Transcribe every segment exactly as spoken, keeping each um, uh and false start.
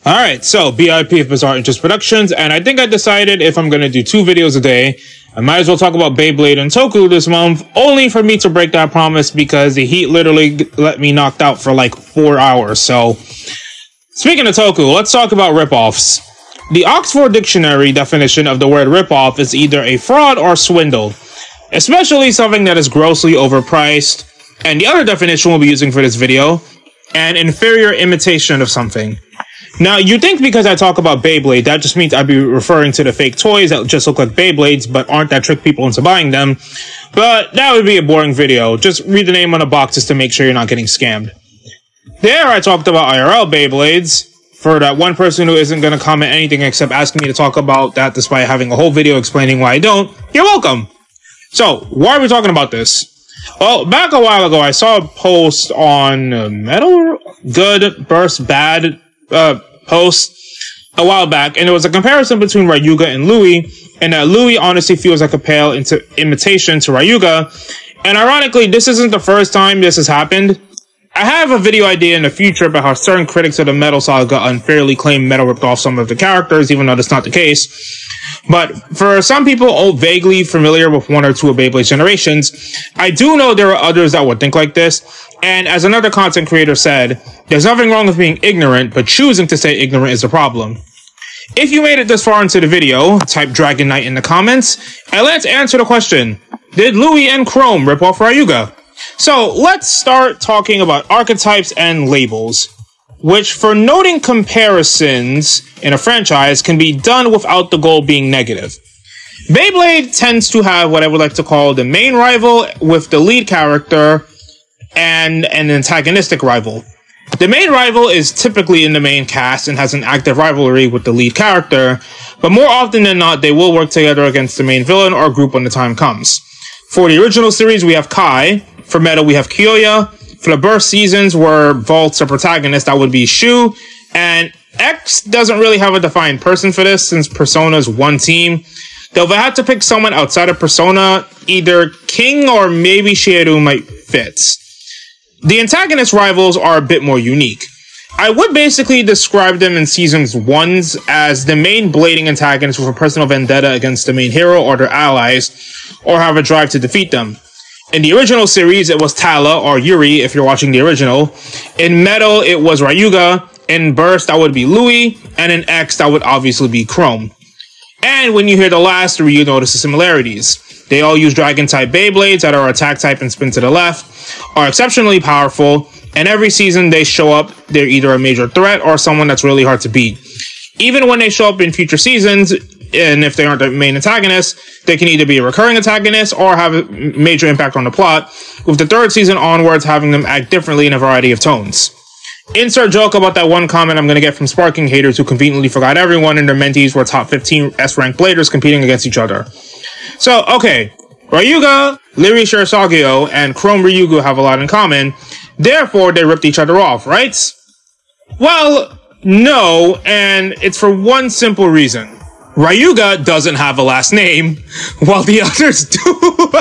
Alright, so B I P of Bizarre Interest Productions, and I think I decided if I'm gonna do two videos a day, I might as well talk about Beyblade and Toku this month, only for me to break that promise because the heat literally let me knocked out for like four hours. So, speaking of Toku, let's talk about ripoffs. The Oxford Dictionary definition of the word ripoff is either a fraud or swindle, especially something that is grossly overpriced, and the other definition we'll be using for this video, an inferior imitation of something. Now, you think because I talk about Beyblade, that just means I'd be referring to the fake toys that just look like Beyblades, but aren't that trick people into buying them. But that would be a boring video. Just read the name on the boxes to make sure you're not getting scammed. There, I talked about I R L Beyblades. For that one person who isn't going to comment anything except asking me to talk about that despite having a whole video explaining why I don't, you're welcome. So, why are we talking about this? Well, back a while ago, I saw a post on uh, Metal Good Burst Bad uh, post a while back, and it was a comparison between Ryuga and Louie, and that Louie honestly feels like a pale into imitation to Ryuga. And ironically, this isn't the first time this has happened. I have a video idea in the future about how certain critics of the Metal Saga unfairly claim Metal ripped off some of the characters, even though that's not the case. But for some people oh, vaguely familiar with one or two of Beyblade's generations, I do know there are others that would think like this. And as another content creator said, there's nothing wrong with being ignorant, but choosing to stay ignorant is the problem. If you made it this far into the video, type Dragon Knight in the comments, and let's answer the question, did Louie and Chrome rip off Ryuga? So let's start talking about archetypes and labels, which for noting comparisons in a franchise can be done without the goal being negative. Beyblade tends to have what I would like to call the main rival with the lead character and an antagonistic rival. The main rival is typically in the main cast and has an active rivalry with the lead character, but more often than not they will work together against the main villain or group when the time comes. For the original series we have Kai, for Metal we have Kyoya, for the Burst seasons where Volt's a protagonist that would be Shu, and X doesn't really have a defined person for this since Persona's one team. Though if I had to pick someone outside of Persona, either King or maybe Shieru might fit. The antagonist rivals are a bit more unique. I would basically describe them in seasons ones as the main blading antagonists with a personal vendetta against the main hero or their allies, or have a drive to defeat them. In the original series, it was Tala, or Yuri, if you're watching the original. In Metal, it was Ryuga. In Burst, that would be Louie. And in X, that would obviously be Chrome. And when you hear the last three, you notice the similarities. They all use Dragon-type Beyblades that are attack type and spin to the left, are exceptionally powerful, and every season they show up, they're either a major threat or someone that's really hard to beat. Even when they show up in future seasons, and if they aren't the main antagonists, they can either be a recurring antagonist or have a major impact on the plot, with the third season onwards having them act differently in a variety of tones. Insert joke about that one comment I'm going to get from Sparking haters who conveniently forgot everyone and their mentees were top fifteen S-ranked bladers competing against each other. So, okay, Ryuga, Lyri Shirisagyo, and Chrome Ryugu have a lot in common, therefore they ripped each other off, right? Well, no, and it's for one simple reason. Ryuga doesn't have a last name, while the others do.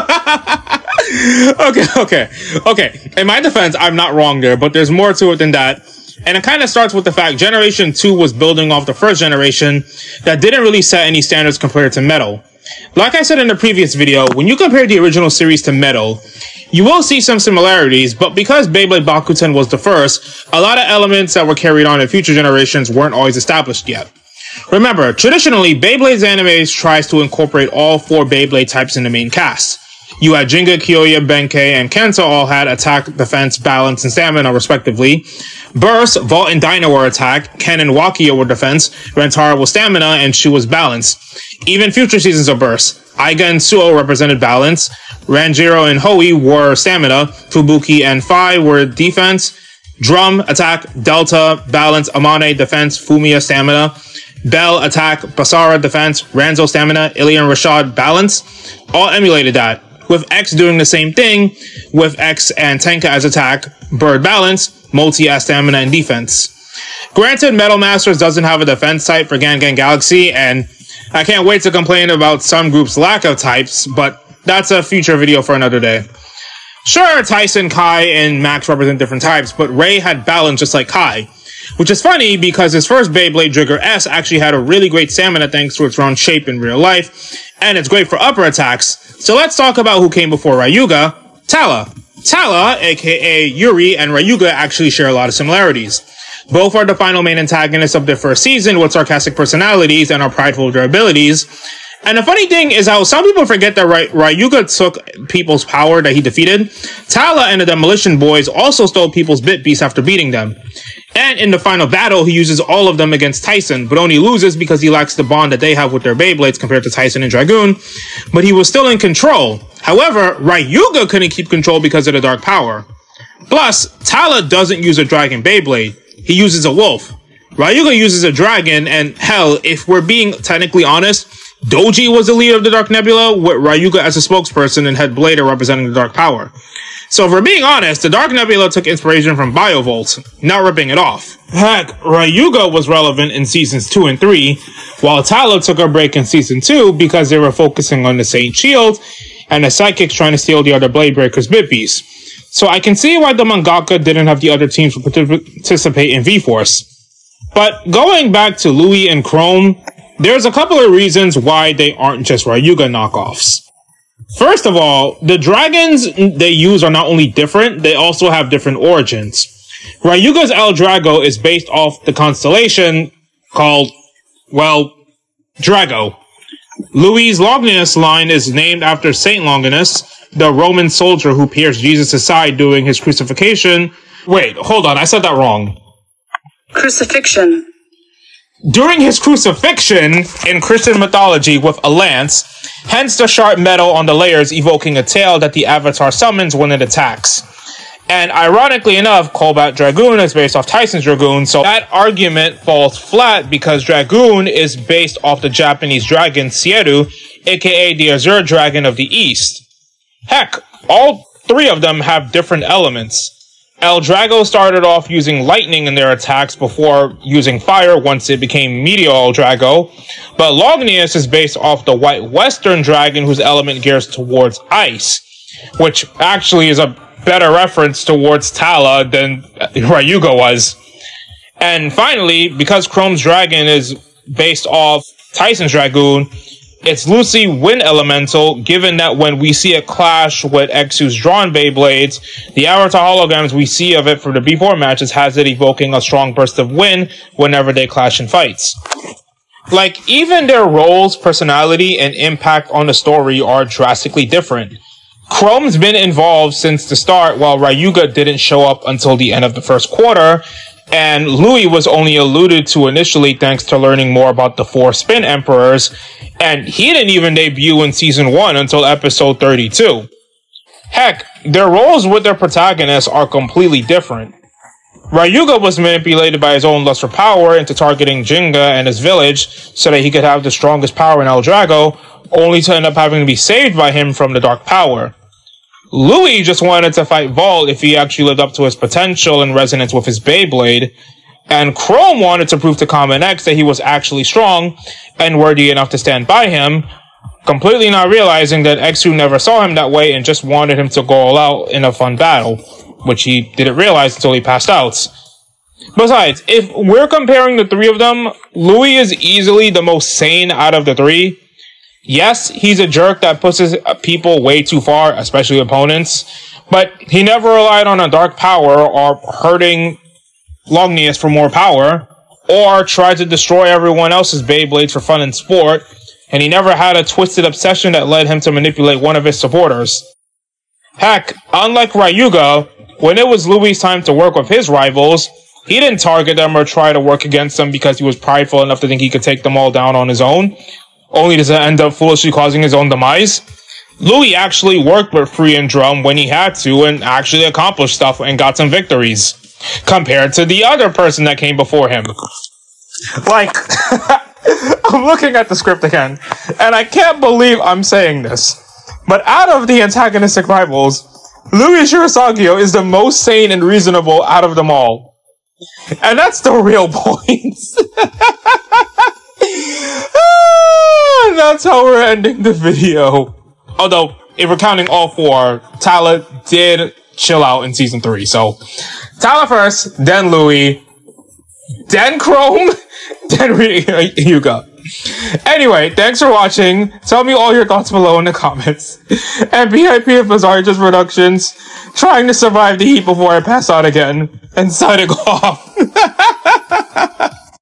okay, okay, okay. In my defense, I'm not wrong there, but there's more to it than that. And it kind of starts with the fact Generation two was building off the first generation that didn't really set any standards compared to Metal. Like I said in the previous video, when you compare the original series to Metal, you will see some similarities, but because Beyblade Bakuten was the first, a lot of elements that were carried on in future generations weren't always established yet. Remember, traditionally, Beyblade's animes tries to incorporate all four Beyblade types in the main cast. You had Jinga, Kyoya, Benkei, and Kenta all had attack, defense, balance, and stamina, respectively. Burst, Vault, and Dyna were attack, Ken and Wakia were defense, Rentaro was stamina, and Shu was balance. Even future seasons of Burst, Aiga and Suo represented balance, Ranjiro and Hoi were stamina, Fubuki and Fai were defense, Drum, attack, Delta, balance, Amane, defense, Fumiya, stamina, Bell, attack, Basara, defense, Ranzo, stamina, Ilya and Rashad, balance, all emulated that, with X doing the same thing, with X and Tenka as attack, Bird balance, Multi as stamina and defense. Granted, Metal Masters doesn't have a defense type for Gan Gan Galaxy, and I can't wait to complain about some groups' lack of types, but that's a future video for another day. Sure, Tyson, Kai, and Max represent different types, but Ray had balance just like Kai. Which is funny because his first Beyblade, Trigger S, actually had a really great stamina thanks to its round shape in real life, and it's great for upper attacks. So let's talk about who came before Ryuga, Tala. Tala, aka Yuri, and Ryuga actually share a lot of similarities. Both are the final main antagonists of their first season with sarcastic personalities and are prideful of their abilities. And the funny thing is how some people forget that Ry- Ryuga took people's power that he defeated. Tala and the Demolition Boys also stole people's Bit Beasts after beating them. And in the final battle, he uses all of them against Tyson, but only loses because he lacks the bond that they have with their Beyblades compared to Tyson and Dragoon. But he was still in control. However, Ryuga couldn't keep control because of the dark power. Plus, Tala doesn't use a Dragon Beyblade. He uses a wolf. Ryuga uses a dragon, and hell, if we're being technically honest, Doji was the leader of the Dark Nebula, with Ryuga as a spokesperson and Head Blader representing the Dark Power. So if we're being honest, the Dark Nebula took inspiration from Biovolt, not ripping it off. Heck, Ryuga was relevant in seasons two and three, while Tala took a break in season two because they were focusing on the Saint Shield and the Sidekicks trying to steal the other Blade Breakers Bit Beasts. So I can see why the mangaka didn't have the other teams participate in V-Force. But going back to Louis and Chrome, there's a couple of reasons why they aren't just Ryuga knockoffs. First of all, the dragons they use are not only different, they also have different origins. Ryuga's El Drago is based off the constellation called, well, Drago. Louis' Longinus line is named after Saint Longinus, the Roman soldier who pierced Jesus' side during his crucifixion. Wait, hold on, I said that wrong. Crucifixion. During his crucifixion in Christian mythology with a lance, hence the sharp metal on the layers evoking a tail that the Avatar summons when it attacks. And ironically enough, Cobalt Dragoon is based off Tyson's Dragoon, so that argument falls flat because Dragoon is based off the Japanese dragon Seiru, aka the Azure Dragon of the East. Heck, all three of them have different elements. El Drago started off using lightning in their attacks before using fire once it became Meteor El Drago, but Longinus is based off the White Western Dragon whose element gears towards ice, which actually is a better reference towards Tala than Ryuga was. And finally, because Chrome's Dragon is based off Tyson's Dragoon, it's loosely Wind Elemental, given that when we see it clash with Exu's drawn Beyblades, the Avatar holograms we see of it for the B four matches has it evoking a strong burst of wind whenever they clash in fights. Like, even their roles, personality, and impact on the story are drastically different. Chrome's been involved since the start, while Ryuga didn't show up until the end of the first quarter, and Louis was only alluded to initially thanks to learning more about the four Spin Emperors, and he didn't even debut in season one until episode thirty-two. Heck, their roles with their protagonists are completely different. Ryuga was manipulated by his own lust for power into targeting Jinga and his village so that he could have the strongest power in El Drago, only to end up having to be saved by him from the dark power. Louis just wanted to fight Vault if he actually lived up to his potential in resonance with his Beyblade, and Chrome wanted to prove to Common X that he was actually strong and worthy enough to stand by him, completely not realizing that Exu never saw him that way and just wanted him to go all out in a fun battle, which he didn't realize until he passed out. Besides, if we're comparing the three of them, Louis is easily the most sane out of the three. Yes, he's a jerk that pushes people way too far, especially opponents, but he never relied on a dark power or hurting Longinus for more power, or tried to destroy everyone else's Beyblades for fun and sport, and he never had a twisted obsession that led him to manipulate one of his supporters. Heck, unlike Ryuga, when it was Louis' time to work with his rivals, he didn't target them or try to work against them because he was prideful enough to think he could take them all down on his own, only to end up foolishly causing his own demise. Louis actually worked with Free and Drum when he had to and actually accomplished stuff and got some victories, compared to the other person that came before him. Like, I'm looking at the script again, and I can't believe I'm saying this, but out of the antagonistic rivals, Louis Shirasagio is the most sane and reasonable out of them all. And that's the real point. And that's how we're ending the video. Although, if we're counting all four, Tala did chill out in season three. So, Tala first, then Louis, then Chrome, then re- Yuga. Anyway, thanks for watching. Tell me all your thoughts below in the comments. And B I P of Bizarre Productions, trying to survive the heat before I pass out again, and signing off.